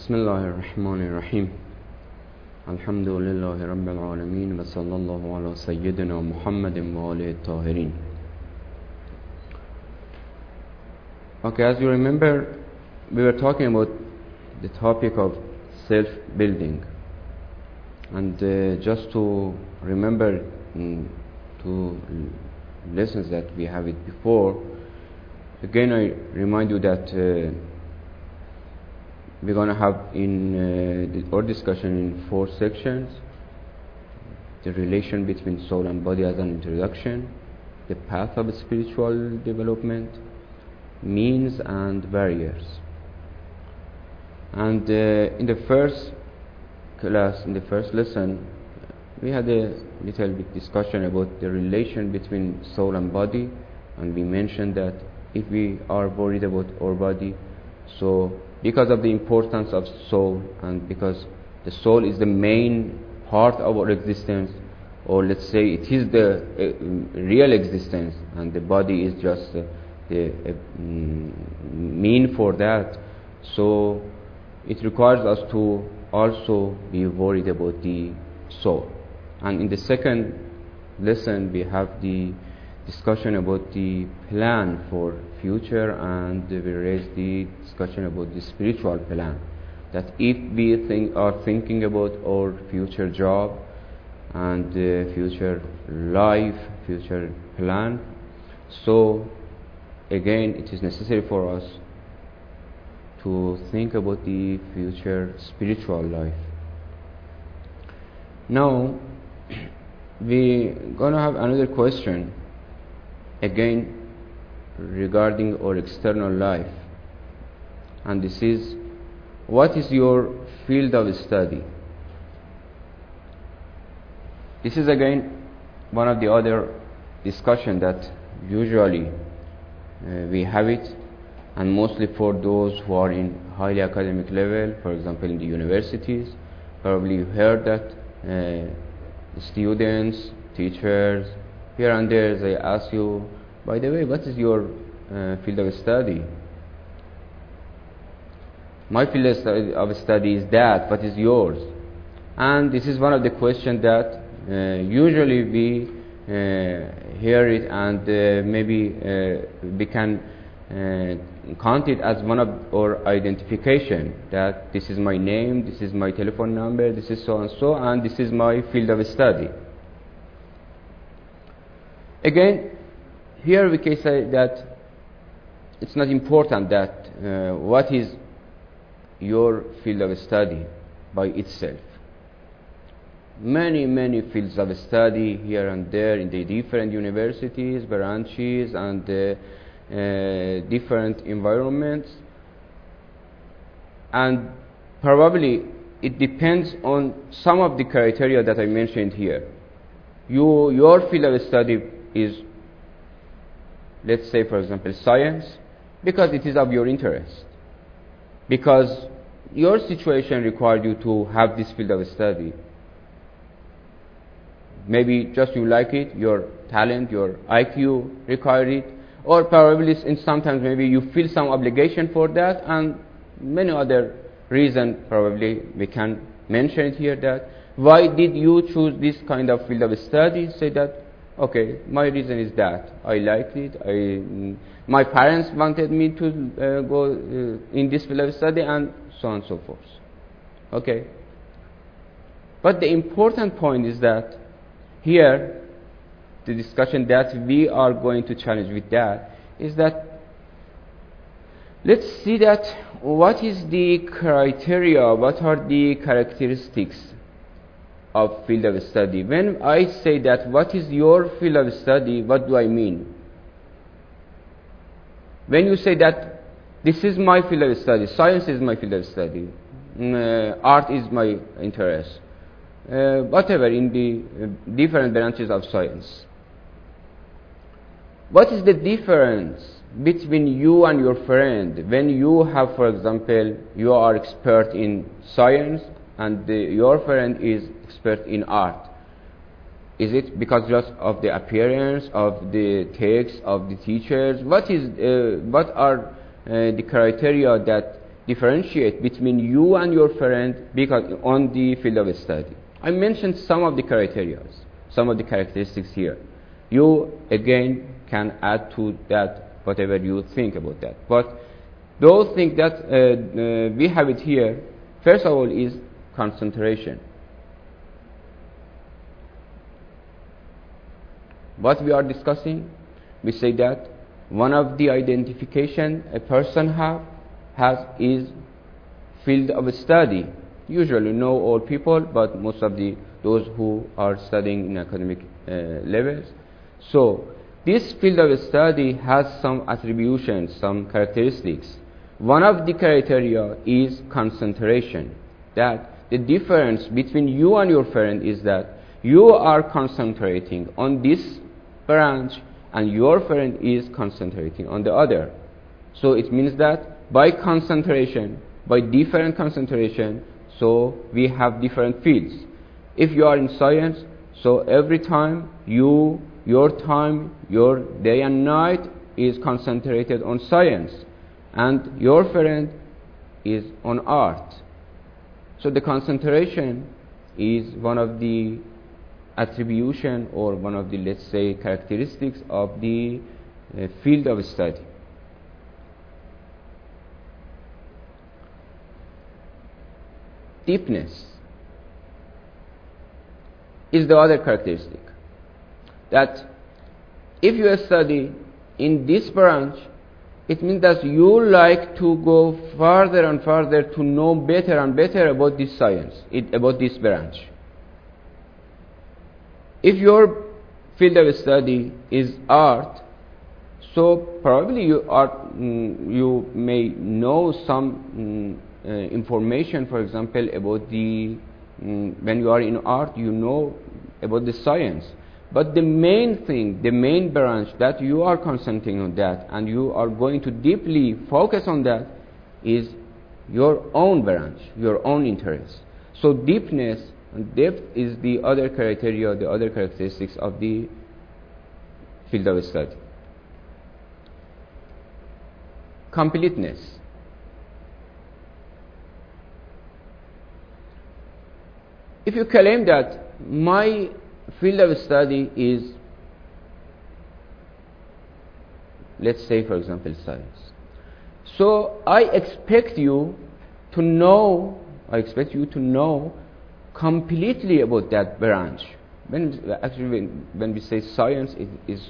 بسم الله الرحمن الرحيم الحمد لله رب العالمين وصلى الله على سيدنا محمد وآله الطاهرين. Okay, as you remember, we were talking about the topic of self-building, and just to remember two lessons that we have it before, again I remind you that we're going to have our discussion in 4 sections: the relation between soul and body as an introduction, the path of spiritual development, means and barriers. And in the first class, in the first lesson, we had a little bit discussion about the relation between soul and body, and we mentioned that if we are worried about our body, so because of the importance of soul, and because the soul is the main part of our existence, or let's say it is the real existence, and the body is just the mean for that, so it requires us to also be worried about the soul. And in the second lesson, we have the discussion about the plan for future, and we raised the discussion about the spiritual plan, that if we are thinking about our future job and future life, future plan, so again it is necessary for us to think about the future spiritual life. Now we're gonna have another question again regarding our external life, and this is: what is your field of study? This is again one of the other discussion that usually we have it, and mostly for those who are in highly academic level, for example in the universities. Probably you heard that students, teachers, here and there, they ask you, by the way, what is your field of study? My field of study is that. What is yours? And this is one of the questions that usually we hear it, and maybe we can count it as one of our identification, that this is my name, this is my telephone number, this is so and so, and this is my field of study. Again, here we can say that it's not important that what is your field of study by itself. Many fields of study here and there in the different universities, branches, and different environments, and probably it depends on some of the criteria that I mentioned here. Your field of study is, let's say for example, science, because it is of your interest, because your situation required you to have this field of study. Maybe just you like it, your talent, your IQ required it, or probably sometimes maybe you feel some obligation for that, and many other reasons probably we can mention it here, that why did you choose this kind of field of study? Say that, okay, my reason is that I liked it, my parents wanted me to go in this field of study, and so on and so forth. Okay, but the important point is that here the discussion that we are going to challenge with that is that, let's see that what is the criteria, what are the characteristics of field of study. When I say that what is your field of study, what do I mean? When you say that this is my field of study, science is my field of study, art is my interest, whatever in the different branches of science, what is the difference between you and your friend when you have, for example, you are expert in science and your friend is expert in art? Is it because just of the appearance of the text of the teachers? What are the criteria that differentiate between you and your friend because on the field of study. I mentioned some of the criteria, some of the characteristics here. You again can add to that whatever you think about that. But those things that we have it here, first of all, is concentration. What we are discussing, we say that one of the identification a person has is field of study. Usually not all people, but most of those who are studying in academic levels. So this field of study has some attributions, some characteristics. One of the criteria is concentration. That the difference between you and your friend is that you are concentrating on this branch and your friend is concentrating on the other. So it means that by concentration, by different concentration, so we have different fields. If you are in science, so every time your time, your day and night is concentrated on science, and your friend is on art. So the concentration is one of the attribution or one of the, let's say, characteristics of the field of study. Deepness is the other characteristic. That if you study in this branch, it means that you like to go further and further to know better and better about this science, about this branch. If your field of study is art, so probably you may know some information, for example, about when you are in art, you know about the science. But the main thing, the main branch that you are concentrating on that and you are going to deeply focus on that is your own branch, your own interest. So deepness and depth is the other criteria, the other characteristics of the field of study. Completeness. If you claim that my field of study is, let's say, for example, science, so I expect you to know completely about that branch. When we say science, it is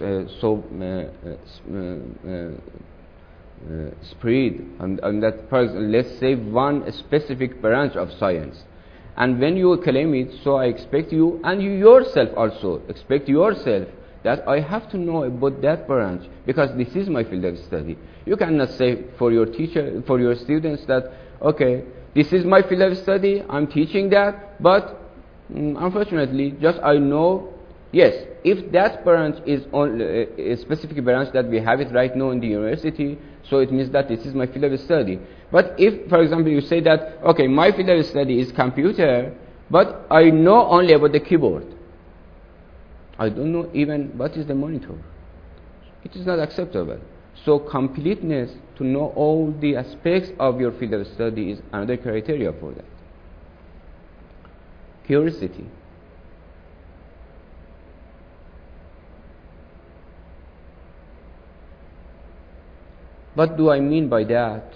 spread, and that, for example, let's say one specific branch of science. And when you claim it, so I expect you, and you yourself also expect yourself that I have to know about that branch because this is my field of study. You cannot say for your teacher, for your students that, okay, this is my field of study, I'm teaching that, but unfortunately, just I know, yes, if that branch is on a specific branch that we have it right now in the university, so it means that this is my field of study. But if, for example, you say that, okay, my field of study is computer, but I know only about the keyboard. I don't know even what is the monitor. It is not acceptable. So completeness, to know all the aspects of your field of study, is another criteria for that. Curiosity. What do I mean by that?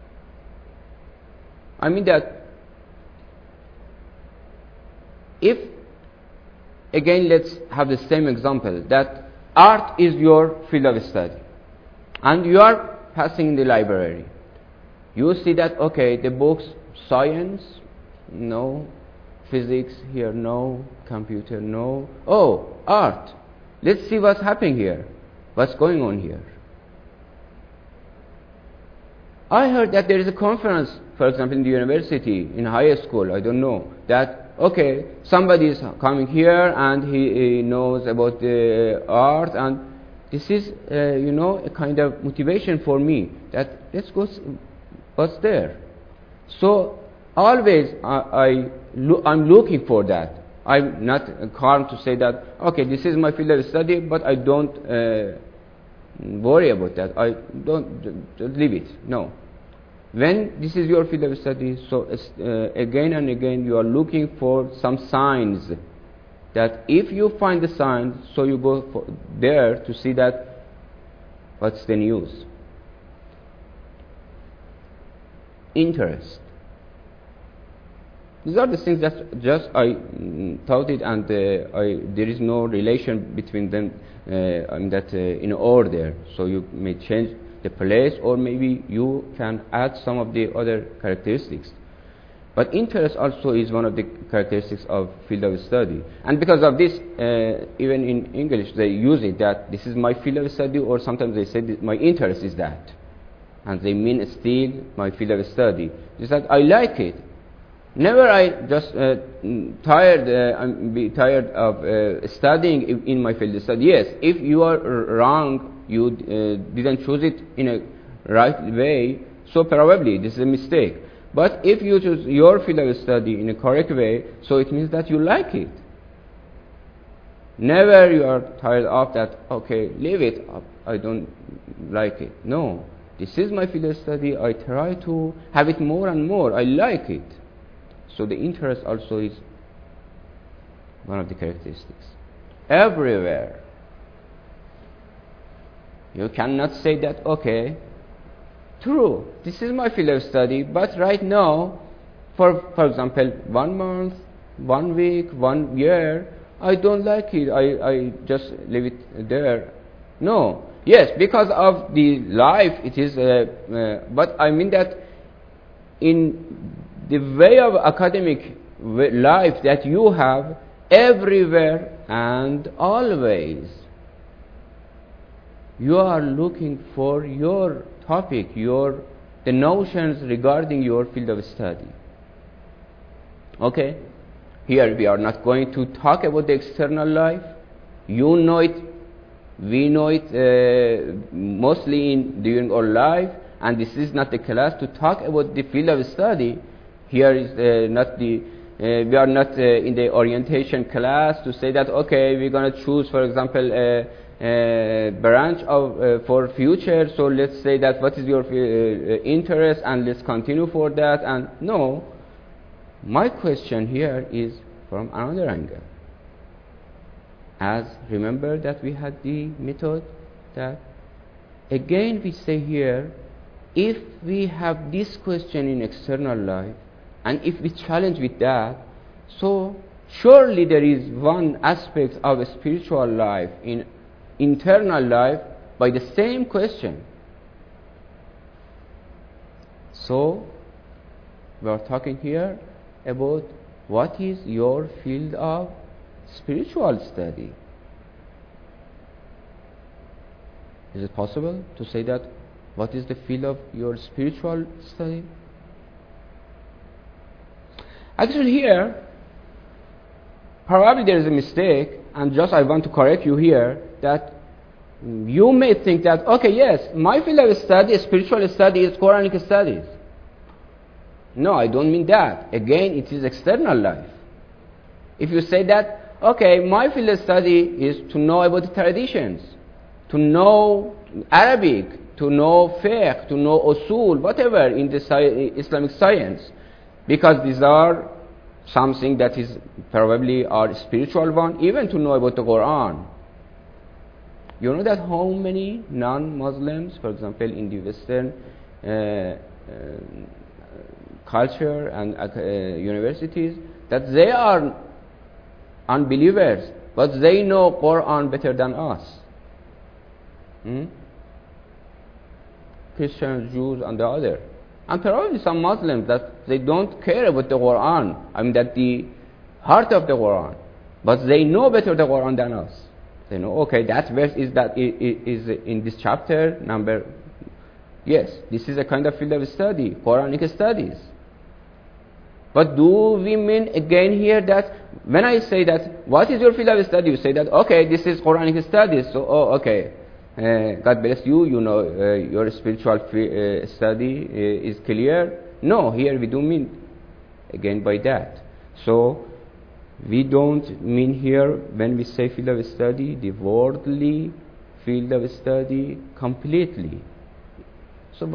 I mean that if, again, let's have the same example, that art is your field of study, and you are passing in the library. You see that, okay, the books, science, no, physics, here, no, computer, no. Oh, art. Let's see what's happening here. What's going on here? I heard that there is a conference, for example, in the university, in high school, I don't know, that, okay, somebody is coming here and he knows about the art, and this is, a kind of motivation for me that let's go see what's there. So always I'm looking for that. I'm not calm to say that, okay, this is my field of study, but I don't worry about that. I don't leave it. No. When this is your field of study, so again and again you are looking for some signs that if you find the signs, so you go there to see that what's the news. Interest. These are the things that just I taught it, and there is no relation between them in order. So you may change the place, or maybe you can add some of the other characteristics. But interest also is one of the characteristics of field of study. And because of this, even in English, they use it that this is my field of study, or sometimes they say that my interest is that. And they mean still my field of study. It's that I like it. Never I just be tired of studying in my field of study. Yes, if you are wrong, you didn't choose it in a right way, so probably this is a mistake. But if you choose your field of study in a correct way, so it means that you like it. Never you are tired of that, okay, leave it, I don't like it. No, this is my field of study, I try to have it more and more, I like it. So the interest also is one of the characteristics. Everywhere. You cannot say that, okay, true, this is my field of study, but right now, for example, 1 month, 1 week, 1 year, I don't like it, I just leave it there. No, yes, because of the life, it is, but I mean that in the way of academic life that you have, everywhere and always, you are looking for your topic, the notions regarding your field of study. Okay? Here we are not going to talk about the external life. You know it, we know it mostly during our life, and this is not the class to talk about the field of study. Here is not the we are not in the orientation class to say that, okay, we're going to choose, for example, a branch of for future, so let's say that what is your interest and let's continue for that. And no, my question here is from another angle. As remember that we had the method that again we say here, if we have this question in external life and if we challenge with that, so surely there is one aspect of a spiritual life in internal life by the same question. So we are talking here about what is your field of spiritual study. Is it possible to say that what is the field of your spiritual study? Actually here, probably there is a mistake, and just I want to correct you here, that you may think that, okay, yes, my field of study, spiritual study, is Quranic studies. No, I don't mean that. Again, it is external life. If you say that, okay, my field of study is to know about the traditions, to know Arabic, to know fiqh, to know usul, whatever in the Islamic science, because these are something that is probably our spiritual one, even to know about the Quran. You know that how many non-Muslims, for example, in the Western culture and universities, that they are unbelievers, but they know Quran better than us. Christians, Jews, and the other. And probably some Muslims that they don't care about the Quran, I mean that the heart of the Quran, but they know better the Quran than us. They know, okay, that verse is in this chapter number. Yes, this is a kind of field of study, Quranic studies. But do we mean again here that when I say that, what is your field of study? You say that, okay, this is Quranic studies, so, oh, okay. God bless you, you know, your spiritual study is clear. No, here we don't mean again by that. So we don't mean here when we say field of study the worldly field of study completely. So but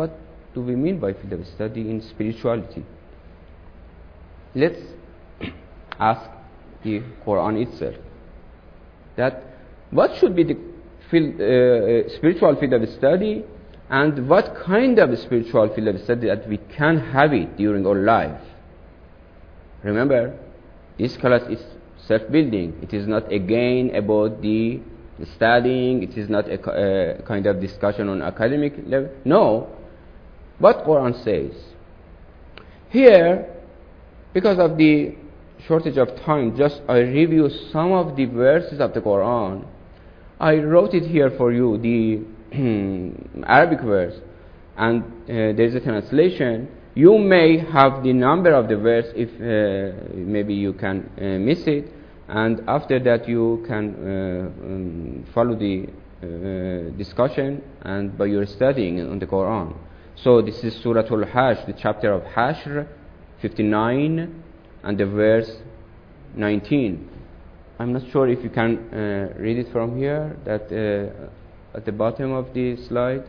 do we mean by field of study in spirituality? Let's ask the Quran itself that what should be the spiritual field of study, and what kind of spiritual field of study that we can have it during our life. Remember, this class is self-building. It is not again about the studying. It is not a kind of discussion on academic level. No, what Quran says. Here, because of the shortage of time, just I review some of the verses of the Quran. I wrote it here for you, the Arabic verse, and there is a translation. You may have the number of the verse if maybe you can miss it, and after that you can follow the discussion and by your studying on the Quran. So this is Surah Al-Hashr, the chapter of Hashr, 59, and the verse 19. I'm not sure if you can read it from here, that at the bottom of the slide,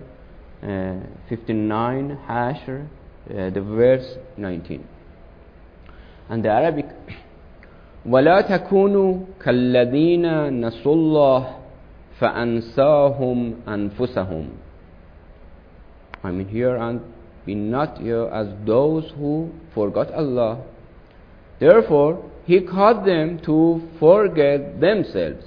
59 Hashr, the verse 19. And the Arabic, وَلَا تَكُونُوا كَالَّذِينَ نَسُوا اللَّهَ فَأَنْسَاهُمْ أَنفُسَهُمْ. I mean here, and be not here as those who forgot Allah. Therefore, He caused them to forget themselves.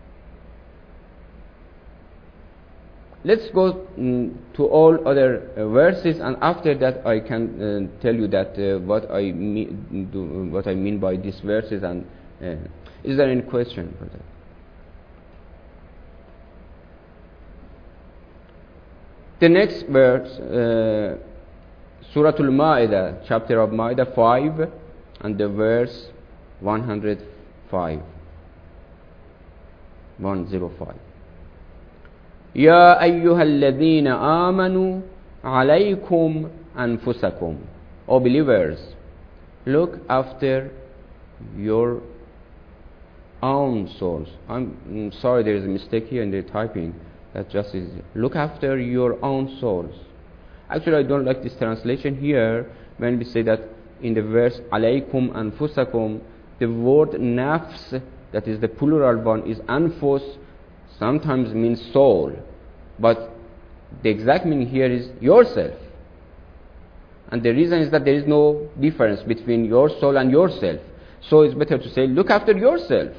Let's go to all other verses, and after that I can tell you that what I mean by these verses. And is there any question for that? The next verse, Surah Al-Ma'idah, chapter of Ma'idah 5, and the verse 105. 105. يا أيها الذين آمنوا عليكم أنفسكم. O believers, look after your own souls. I'm sorry, there is a mistake here in the typing. That just is, look after your own souls. Actually, I don't like this translation here when we say that in the verse alaykum anfusakum, the word nafs, that is the plural one, is anfus, sometimes means soul, but the exact meaning here is yourself. And the reason is that there is no difference between your soul and yourself. So it's better to say, look after yourself.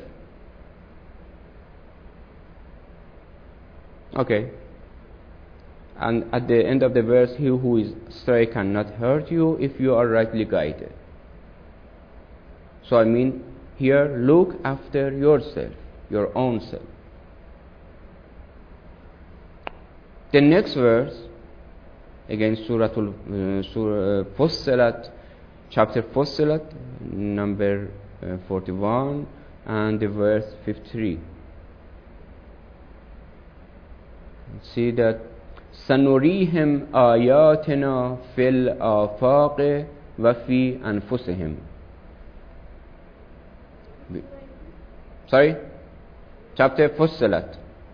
Okay. And at the end of the verse, he who is stray cannot hurt you if you are rightly guided. So I mean, here, look after yourself, your own self. The next verse, again, Surah Fussilat, chapter Fussilat, number 41, and the verse 53. See that سنريهم آياتنا في الآفاق وفي أنفسهم. Sorry? Chapter Fussilat.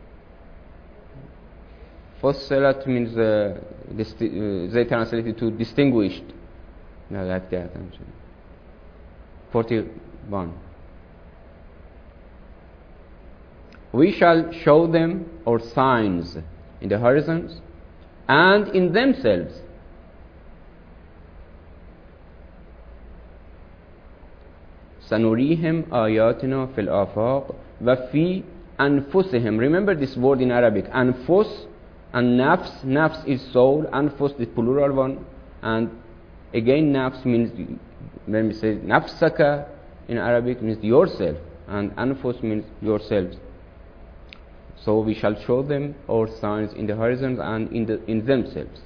Fussilat means they translated to distinguished. No, like that. 41. We shall show them our signs in the horizons and in themselves. سنريهم آياتنا في الآفاق وفي أنفسهم. Remember this word in Arabic, أنفس and nafs. Nafs is soul, أنفس the plural one, and again nafs means, when we say nafsaka in Arabic, means yourself, and أنفس means yourselves. So we shall show them our signs in the horizons and in themselves.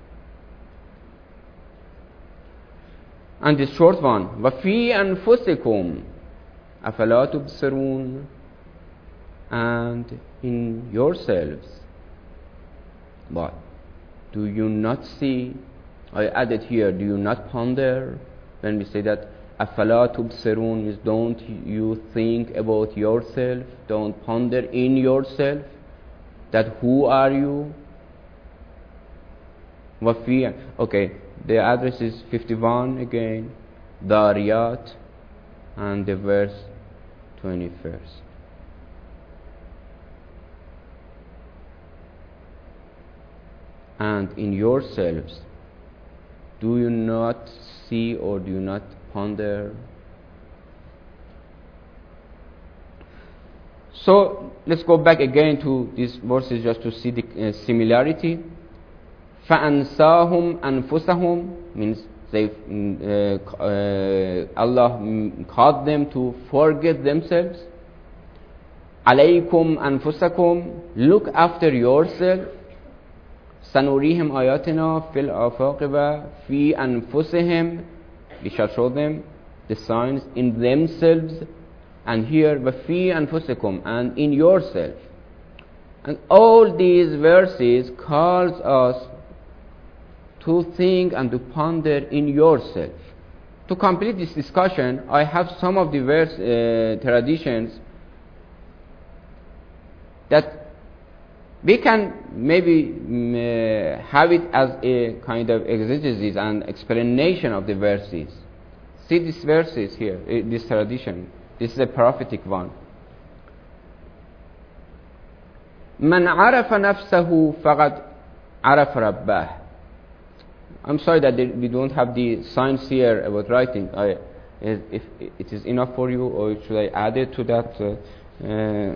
And the short one, وَفِي أَنفُسِكُمْ أَفَلَا تُبْصِرُونَ, and in yourselves. But do you not see? I added here, do you not ponder? When we say that أَفَلَا تُبْصِرُونَ means don't you think about yourself, don't ponder in yourself that who are you? وفي, okay, the address is 51 again, Dariyat, and the verse 21st. And in yourselves, do you not see or do you not ponder? So let's go back again to these verses just to see the similarity. فَأَنْسَاهُمْ أَنفُسَهُمْ means they, Allah caused them to forget themselves. عَلَيْكُمْ أَنفُسَكُمْ, look after yourself. سَنُرِيهِمْ آيَاتِنَا فِي الْآفَاقِ وَفِي أَنفُسِهِمْ, we shall show them the signs in themselves. And here, وَفِي أَنفُسِكُمْ, and in yourself. And all these verses calls us to think and to ponder in yourself. To complete this discussion, I have some of the verse traditions that we can maybe have it as a kind of exegesis and explanation of the verses. See these verses here, this tradition. This is a prophetic one. من عرف نفسه فقد عرف ربه. I'm sorry that we don't have the signs here about writing. If it is enough for you, or should I add it to that?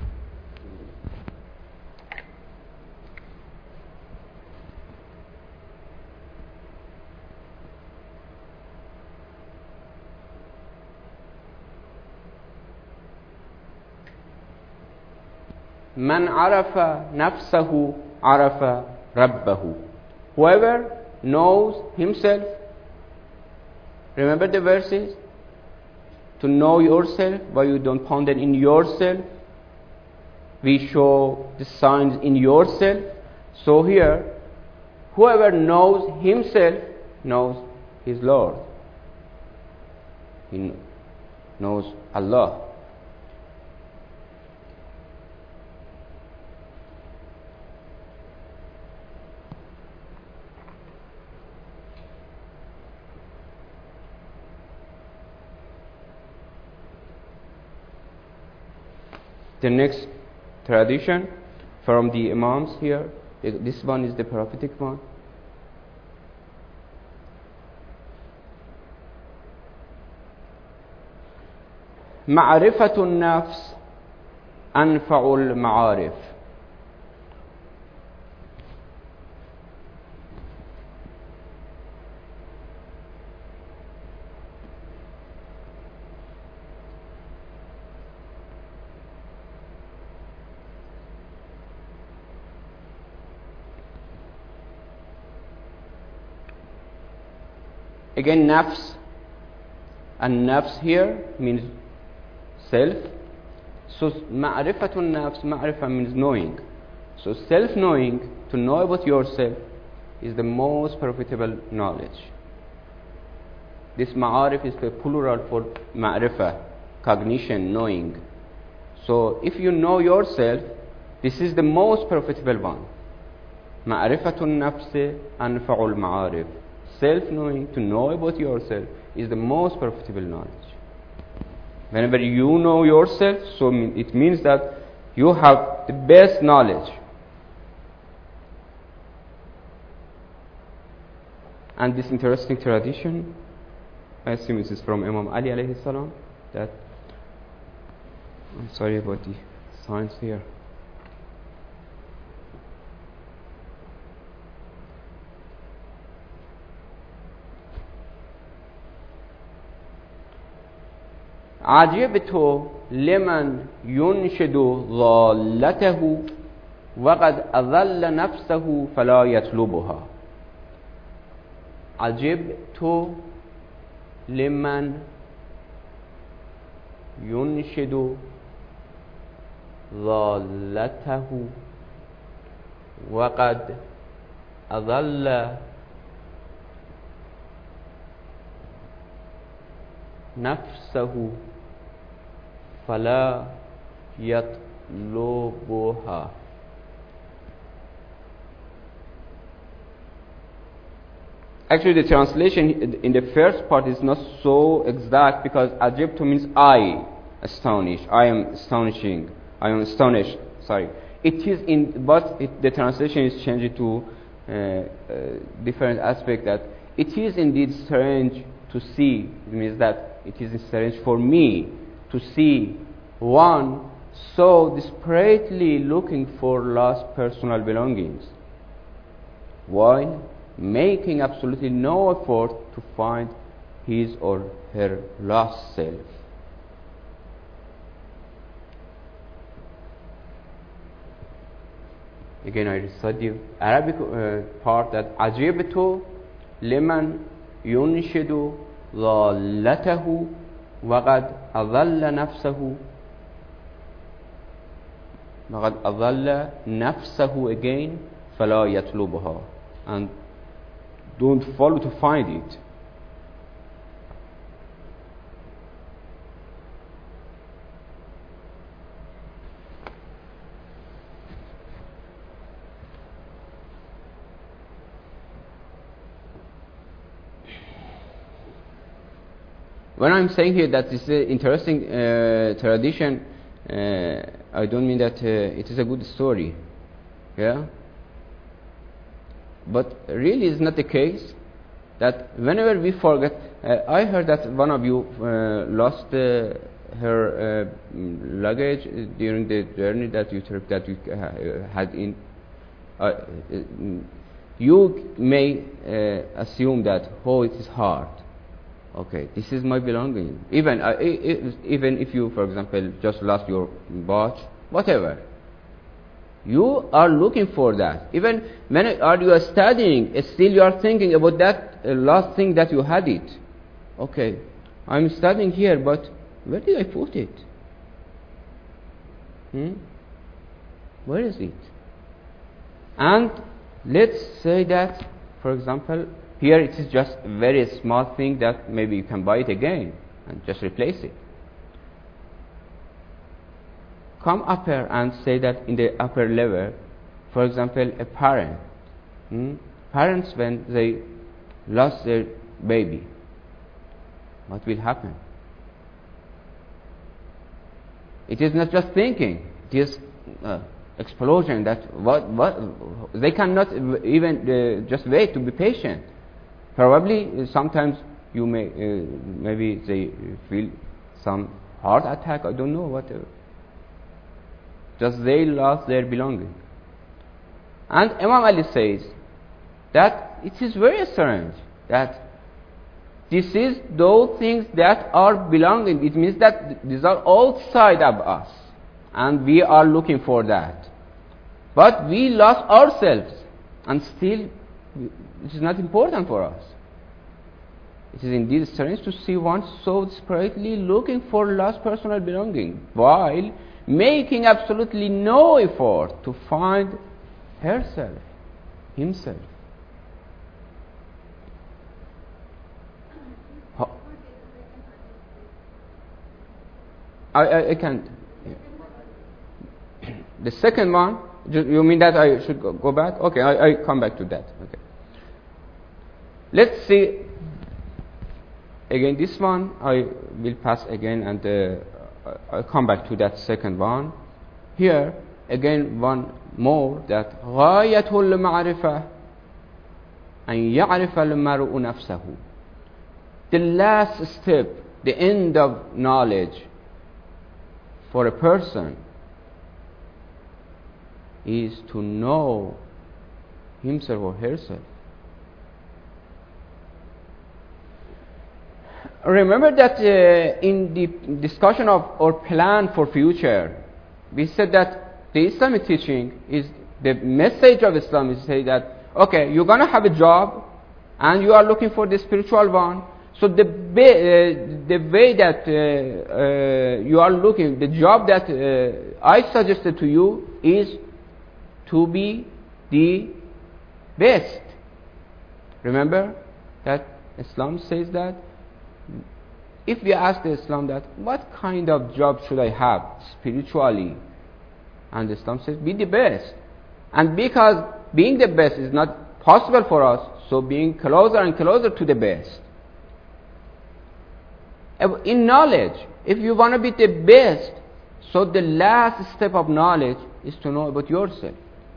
من عرف نفسه عرف ربه. Whoever knows himself, remember the verses, to know yourself, why you don't ponder in yourself, we show the signs in yourself. So here, whoever knows himself knows his Lord, he knows Allah. The next tradition from the Imams here, this one is the prophetic one. معرفة النفس أنفع المعارف. Again, nafs, and nafs here means self. So ma'rifatun nafs, ma'rifa means knowing. So self-knowing, to know about yourself, is the most profitable knowledge. This ma'arif is the plural for ma'rifa, cognition, knowing. So if you know yourself, this is the most profitable one. Ma'rifatun nafs anfa'ul ma'arif. Self-knowing, to know about yourself, is the most profitable knowledge. Whenever you know yourself, so it means that you have the best knowledge. And this interesting tradition, I assume this is from Imam Ali alayhi salam, that, I'm sorry about the signs here. عجبت لمن ينشد ضالته وقد أضل نفسه فلا يطلبها. عجبت لمن ينشد ضالته وقد أضل نفسه فلا يطلبها. Actually, the translation in the first part is not so exact, because ajibtu means I astonish. I am astonishing. I am astonished. Sorry. It is in, but the translation is changed to different aspect, that it is indeed strange to see. It means that it is strange for me to see one so desperately looking for lost personal belongings, while making absolutely no effort to find his or her lost self. Again, I recite the Arabic part, that عجبت لمن ينشد ضالته وقد أضل نفسه again فلا يطلبها, and don't follow to find it. When I'm saying here that this is an interesting tradition, I don't mean that it is a good story, yeah. But really, it's not the case. That whenever we forget, I heard that one of you lost her luggage during the journey that you took, that you had in. You may assume that, oh, it is hard. Okay, this is my belonging. Even if you, for example, just lost your watch, whatever, you are looking for that. Even when you are studying, still you are thinking about that last thing that you had it. Okay, I'm studying here, but where did I put it? Where is it? And let's say that, for example, here it is just a very small thing that maybe you can buy it again and just replace it. Come up here and say that in the upper level, for example, a parent. Parents, when they lost their baby, what will happen? It is not just thinking, it is explosion. That what they cannot even just wait to be patient. Probably sometimes you may maybe they feel some heart attack. I don't know, whatever. Just they lost their belonging. And Imam Ali says that it is very strange that this is those things that are belonging. It means that these are outside of us, and we are looking for that. But we lost ourselves, and still it is not important for us. It is indeed strange to see one so desperately looking for lost personal belonging, while making absolutely no effort to find herself, himself. I can't. The second one, you mean that I should go back? Okay, I come back to that. Okay. Let's see. Again, this one I will pass again, and I'll come back to that second one. Here, again, one more, that غاية المعرفة أن يعرف المرء نفسه. The last step, the end of knowledge for a person is to know himself or herself. Remember that in the discussion of our plan for future, we said that the Islamic teaching is, the message of Islam is to say that, okay, you're going to have a job and you are looking for the spiritual one. So the way that you are looking, the job that I suggested to you is to be the best. Remember that Islam says that if we ask the Islam that what kind of job should I have spiritually, and Islam says be the best. And because being the best is not possible for us, So being closer and closer to the best. In knowledge, if you want to be the best, so the last step of knowledge is to know about yourself.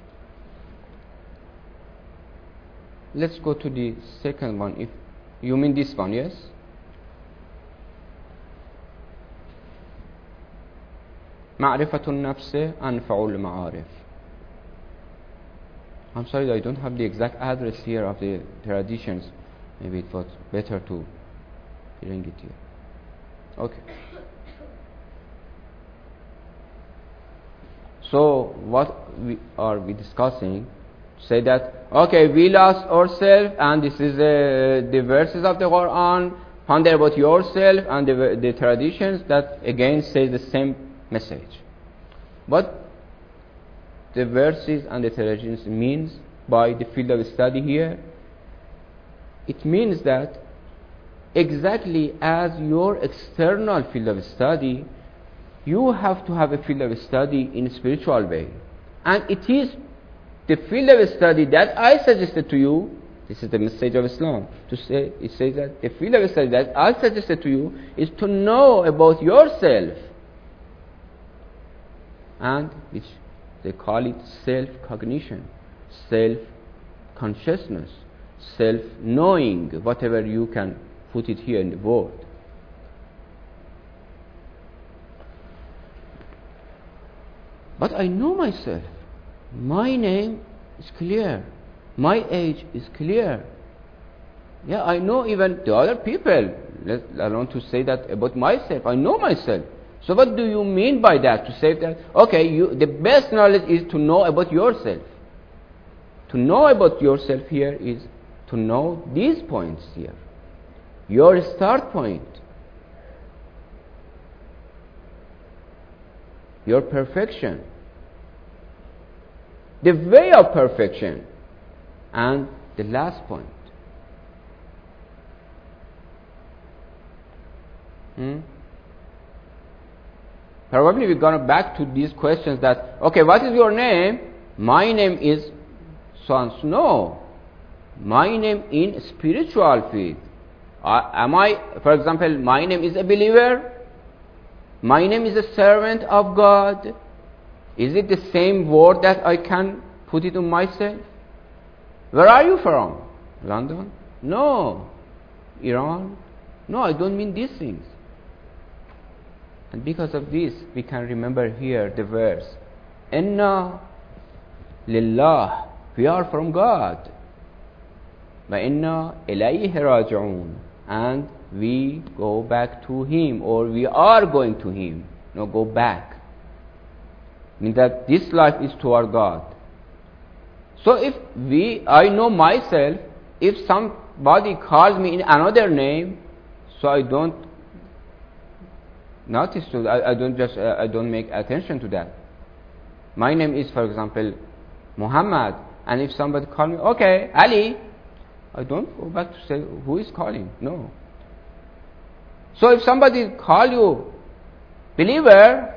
Let's go to the second one. If you mean this one, yes? معرفة النفس أنفع المعارف. I'm sorry that I don't have the exact address here of the traditions. Maybe it was better to bring it here. Okay. So what are we discussing? Say that, okay, we lost ourselves, and this is the verses of the Quran, ponder about yourself, and the traditions that again says the same message. What the verses and the traditions means by the field of study here, it means that exactly as your external field of study, you have to have a field of study in a spiritual way. And it is the field of study that I suggested to you. This is the message of Islam. It says that the field of study that I suggested to you is to know about yourself. And which they call it self-cognition, self-consciousness, self-knowing, whatever you can put it here in the word. But I know myself. My name is clear. My age is clear. Yeah, I know even the other people. I want to say that about myself. I know myself. So what do you mean by that? To say that, okay, the best knowledge is to know about yourself. To know about yourself here is to know these points here. Your start point. Your perfection. The way of perfection. And the last point. Probably we're going back to these questions that, okay, what is your name? My name is so and so. No. My name in spiritual field. For example, my name is a believer? My name is a servant of God? Is it the same word that I can put it on myself? Where are you from? London? No. Iran? No, I don't mean these things. And because of this, we can remember here the verse, Inna lillah, we are from God. Wa inna ilayhi raji'un, and we go back to Him, or we are going to Him. No, go back. Means that this life is toward God. So if I know myself, if somebody calls me in another name, so I don't notice to that. I don't make attention to that. My name is, for example, Muhammad, and if somebody calls me, okay, Ali, I don't go back to say who is calling. No. So if somebody call you believer,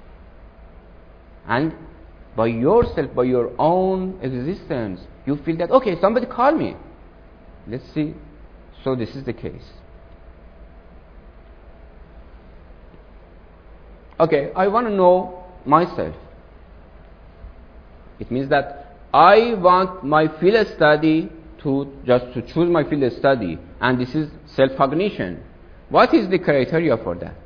and by yourself, by your own existence, you feel that, okay, somebody called me. Let's see. So this is the case. Okay, I want to know myself. It means that I want my field of study to choose my field of study, and this is self-cognition. What is the criteria for that?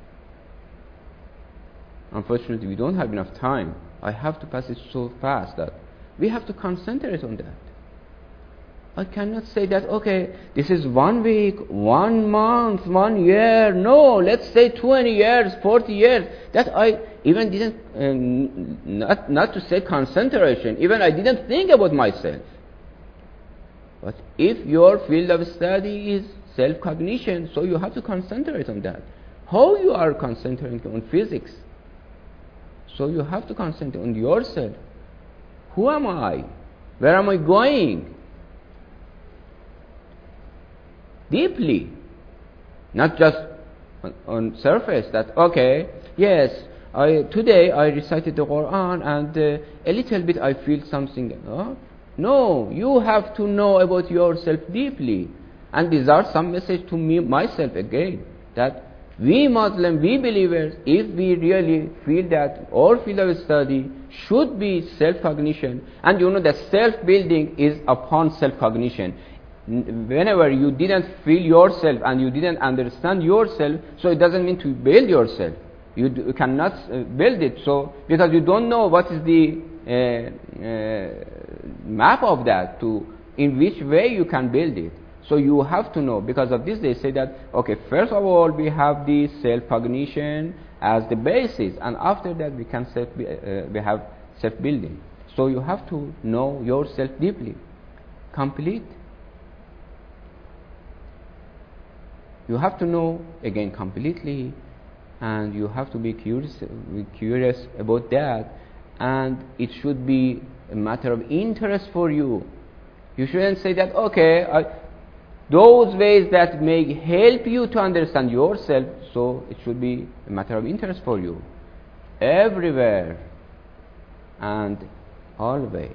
Unfortunately, we don't have enough time. I have to pass it so fast that we have to concentrate on that. I cannot say that, okay, this is 1 week, 1 month, 1 year. No, let's say 20 years, 40 years. That I even didn't, not to say concentration, even I didn't think about myself. But if your field of study is self-cognition, so you have to concentrate on that. How you are concentrating on physics? So you have to concentrate on yourself. Who am I? Where am I going? Deeply, not just on surface. That, okay, yes, today I recited the Quran and a little bit I feel something. No, you have to know about yourself deeply. And these are some message to me, myself again, that we Muslims, we believers, if we really feel that our field of study should be self-cognition, and you know that self-building is upon self-cognition. Whenever you didn't feel yourself and you didn't understand yourself, so it doesn't mean to build yourself. You cannot build it, so because you don't know what is the map of that, to in which way you can build it. So you have to know. Because of this, they say that, okay, first of all, we have the self-cognition as the basis, and after that we can we have self-building. So you have to know yourself deeply, complete. You have to know again completely, and you have to be curious about that, and it should be a matter of interest for you. You shouldn't say that, okay, those ways that may help you to understand yourself, so it should be a matter of interest for you. Everywhere and always.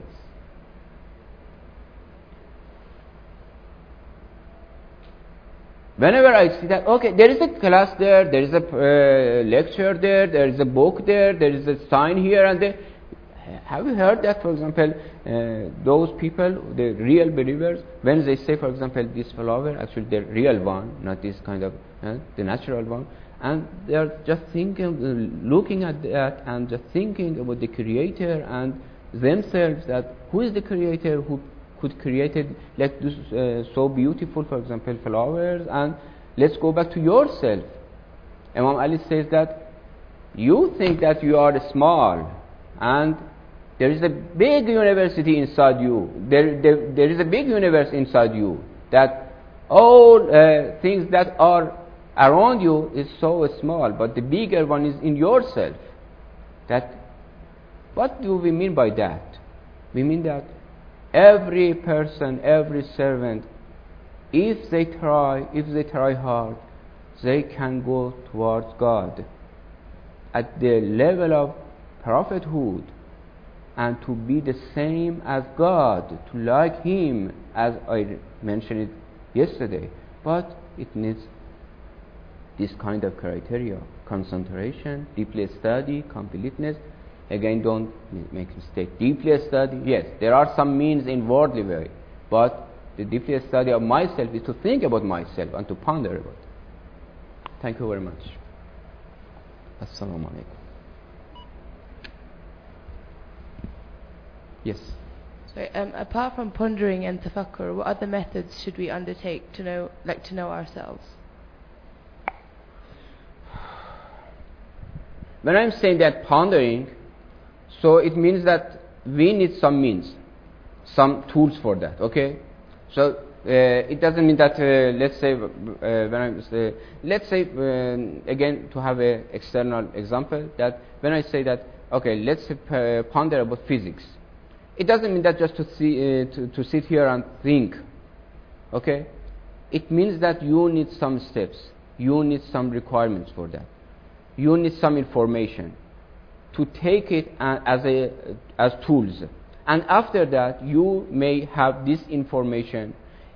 Whenever I see that, okay, there is a class there is a lecture there is a book there is a sign here and there. Have you heard that, for example, those people, the real believers, when they say, for example, this flower, actually the real one, not this kind of, the natural one, and they are just thinking, looking at that and just thinking about the Creator and themselves, that who is the Creator who could create it like this, so beautiful, for example, flowers, and let's go back to yourself. Imam Ali says that you think that you are small, and there is a big university inside you. There is a big universe inside you, that all things that are around you is so small, but the bigger one is in yourself. That, what do we mean by that? We mean that every person, every servant, if they try hard, they can go towards God at the level of prophethood, and to be the same as God, to like Him, as I mentioned it yesterday. But it needs this kind of criteria: concentration, deeply study, completeness. Again, don't make mistake. Deeply study, yes, there are some means in worldly way, but the deeply study of myself is to think about myself and to ponder about it. Thank you very much. Assalamu alaikum. Yes. So, apart from pondering and tafakkur, what other methods should we undertake to know ourselves? When I'm saying that pondering, so it means that we need some means, some tools for that. Okay, so it doesn't mean that let's say again, to have an external example, that when I say that, okay, let's ponder about physics, it doesn't mean that just to sit here and think. Okay, it means that you need some steps, you need some requirements for that, you need some information to take it as tools, and after that you may have this information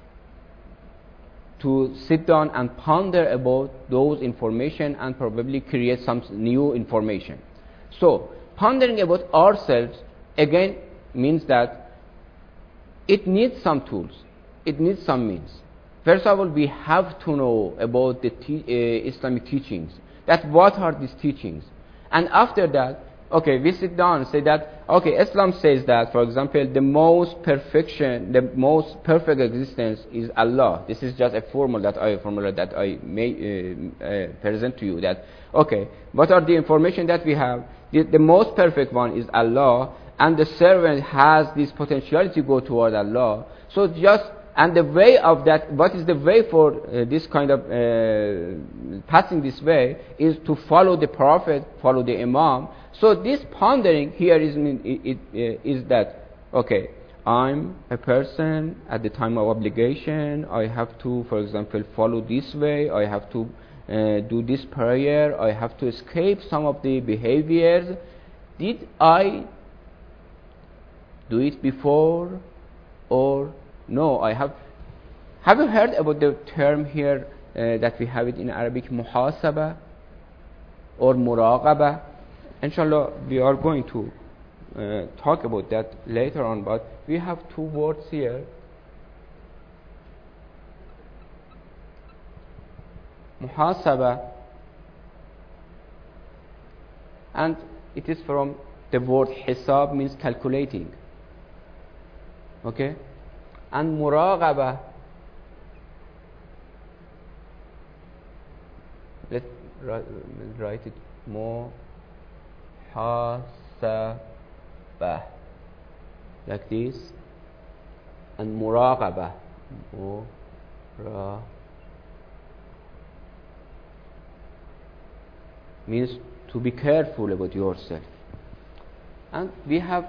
to sit down and ponder about those information and probably create some new information. So pondering about ourselves again means that it needs some tools, it needs some means. First of all, we have to know about the Islamic teachings, that what are these teachings. And after that, okay, we sit down and say that, okay, Islam says that, for example, the most perfect existence is Allah. This is just a formula that I may present to you. That, okay, what are the information that we have? The most perfect one is Allah, and the servant has this potentiality to go toward Allah. So just, and the way of that, what is the way for this kind of passing this way, is to follow the Prophet, follow the Imam. So this pondering here is that, okay, I'm a person at the time of obligation, I have to, for example, follow this way, I have to do this prayer, I have to escape some of the behaviors. Did I do it before? or no, I have you heard about the term here that we have it in Arabic, muhasaba or muraqaba? Inshallah, we are going to talk about that later on, but we have two words here. Muhasaba, and it is from the word hisab, means calculating. Okay? And muraqaba, let's write it muhasaba, like this, and muraqaba, means to be careful about yourself. And we have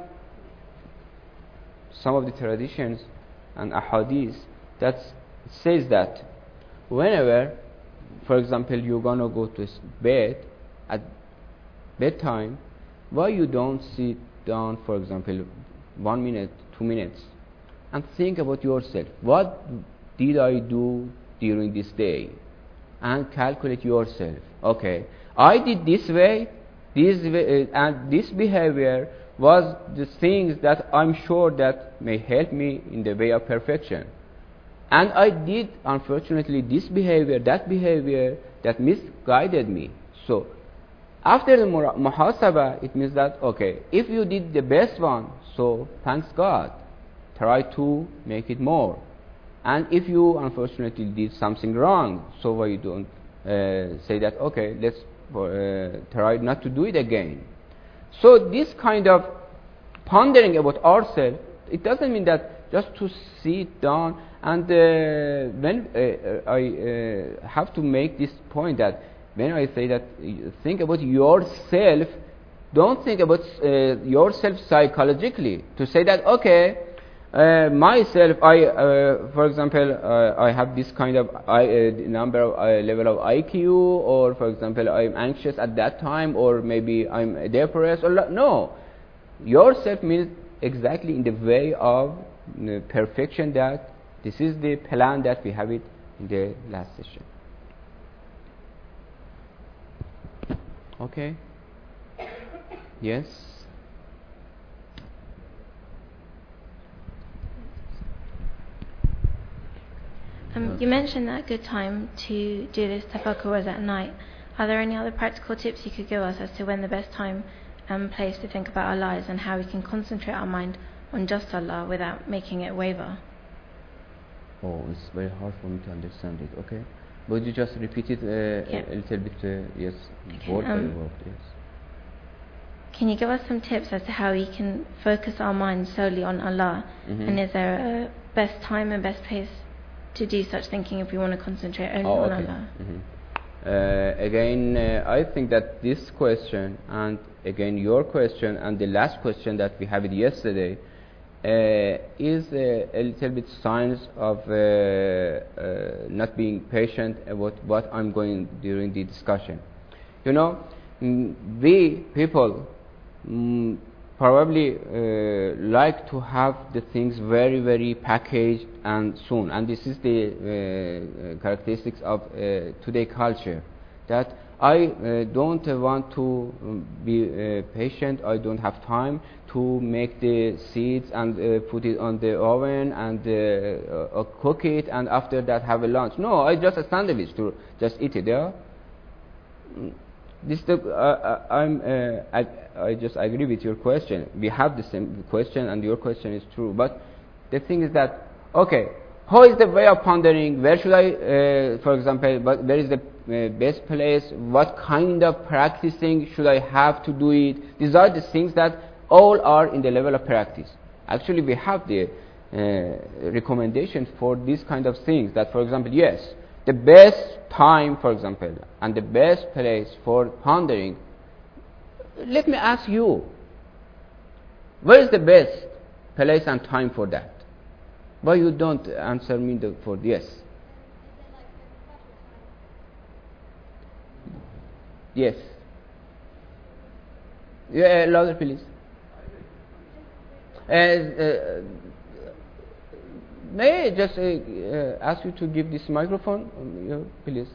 some of the traditions and ahadith that says that whenever, for example, you're gonna go to bed at bedtime, why you don't sit down, for example, 1 minute, 2 minutes, and think about yourself. What did I do during this day? And calculate yourself. Okay, I did this way, and this behavior was the things that I'm sure that may help me in the way of perfection. And I did, unfortunately, this behavior that misguided me. So, after the muhasaba, it means that, okay, if you did the best one, so thanks God, try to make it more. And if you, unfortunately, did something wrong, so why you don't say that, okay, let's try not to do it again. So this kind of pondering about ourselves, it doesn't mean that just to sit down. And when I have to make this point that when I say that think about yourself, don't think about yourself psychologically. To say that, okay, myself, for example, I have this kind of level of IQ, or for example, I'm anxious at that time, or maybe I'm depressed. Or no, yourself means exactly in the way of perfection. That this is the plan that we have it in the last session. Okay. Yes. You mentioned that a good time to do this tafakkur was at night. Are there any other practical tips you could give us as to when the best time and place to think about Allah is, and how we can concentrate our mind on just Allah without making it waver? Oh, it's very hard for me to understand it. Okay, would you just repeat it a little bit? Yes, okay, word by word. Yes. Can you give us some tips as to how we can focus our mind solely on Allah? Mm-hmm. And is there a best time and best place to do such thinking if we want to concentrate only on Allah? Mm-hmm. Again, I think that this question, and again your question, and the last question that we had yesterday, is a little bit signs of not being patient about what I'm going during the discussion. You know, we people probably like to have the things very, very packaged and soon, and this is the characteristics of today culture, that I don't want to be patient. I don't have time to make the seeds and put it on the oven and cook it, and after that have a lunch. No, I just a sandwich to just eat it. Yeah. This I just agree with your question. We have the same question, and your question is true. But the thing is that, okay, how is the way of pondering? Where should I, for example, where is the best place? What kind of practicing should I have to do it? These are the things that all are in the level of practice. Actually, we have the recommendations for these kind of things. That, for example, yes, the best time, for example, and the best place for pondering. Let me ask you, where is the best place and time for that? Why you don't answer me for yes? Yes. Yeah, louder please. May I just ask you to give this microphone, please?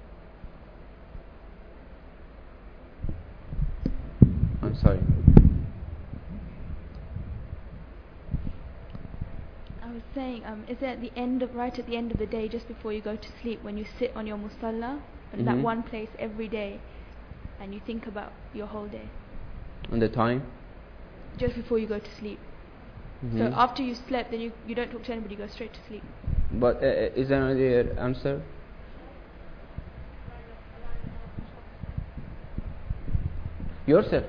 I'm sorry. I was saying, is it at the end of, right at the end of the day, just before you go to sleep, when you sit on your musalla, in that one place every day, and you think about your whole day? And the time? Just before you go to sleep. So after you slept, then you don't talk to anybody, you go straight to sleep. But is there another answer? Yourself.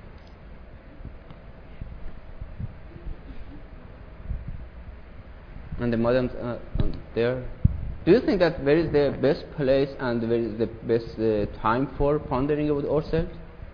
And the madam there. Do you think that where is the best place and where is the best time for pondering about ourselves?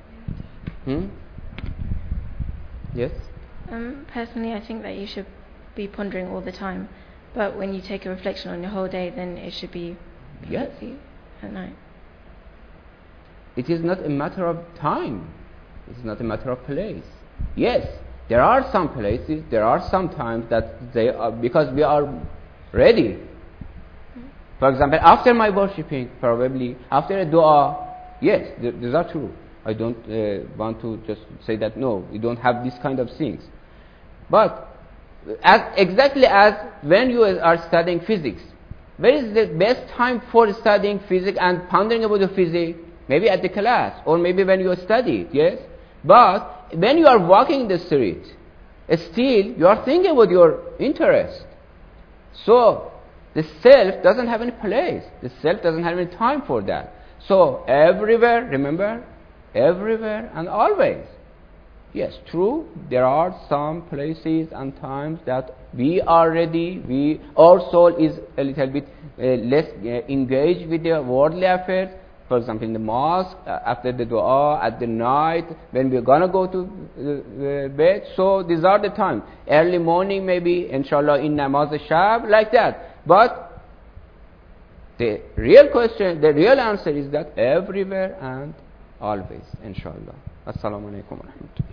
Yes? Personally, I think that you should be pondering all the time. But when you take a reflection on your whole day, then it should be completely at night. It is not a matter of time. It is not a matter of place. Yes, there are some places, there are some times that they are, because we are ready. For example, after my worshipping, probably, after a dua, yes, these are true. I don't want to just say that, no, we don't have these kind of things. But exactly as when you are studying physics, where is the best time for studying physics and pondering about the physics? Maybe at the class, or maybe when you study, yes? But when you are walking in the street, still you are thinking about your interest. So, the self doesn't have any place. The self doesn't have any time for that. So, everywhere, remember, everywhere and always. Yes, true, there are some places and times that we are ready, our soul is a little bit less engaged with the worldly affairs. For example, in the mosque, after the dua, at the night, when we're going to go to bed. So these are the times. Early morning maybe, inshallah, in namaz shab, like that. But the real question, the real answer is that everywhere and always, inshallah. Assalamu alaikum wa rahmatullah.